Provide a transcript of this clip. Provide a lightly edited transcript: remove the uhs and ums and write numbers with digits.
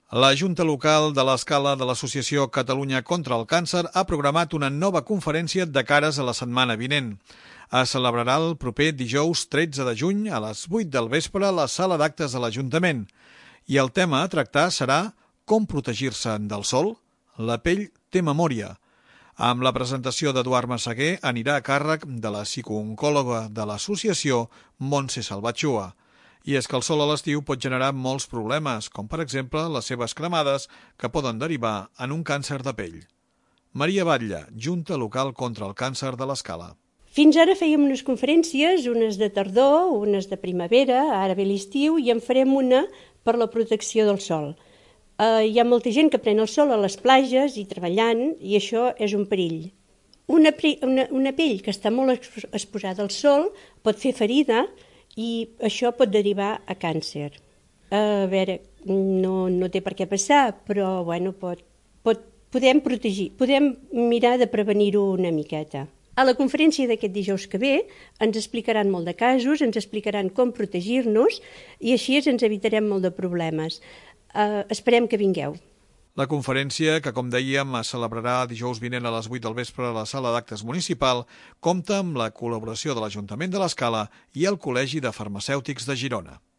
La Junta Local de l'Escala de l'Associació Catalunya contra el Càncer ha programat una nova conferència de cares a la setmana vinent. Es celebrarà el proper dijous 13 de juny a les 8 del vespre a la sala d'actes de l'Ajuntament. I el tema a tractar serà com protegir-se del sol? La pell té memòria. Amb la presentació d'Eduard Massaguer anirà a càrrec de la psicooncòloga de l'associació Montse Salvatxua. I és que el sol a l'estiu pot generar molts problemes, com per exemple les seves cremades, que poden derivar en un càncer de pell. Maria Batlle, Junta Local contra el Càncer de l'Escala. Fins ara fèiem unes conferències, unes de tardor, unes de primavera, ara ve l'estiu, i en farem una per la protecció del sol. Hi ha molta gent que pren el sol a les platges i treballant, i això és un perill. Una pell que està molt exposada al sol pot fer ferida, i això pot derivar a càncer. A veure, no té per què passar, però bueno, podem protegir, podem mirar de prevenir-ho una miqueta. A la conferència d'aquest dijous que ve ens explicaran molt de casos, ens explicaran com protegir-nos i així ens evitarem molt de problemes. Esperem que vingueu. La conferència, que com dèiem es celebrarà dijous vinent a les 8 del vespre a la sala d'actes municipal, compta amb la col·laboració de l'Ajuntament de l'Escala i el Col·legi de Farmacèutics de Girona.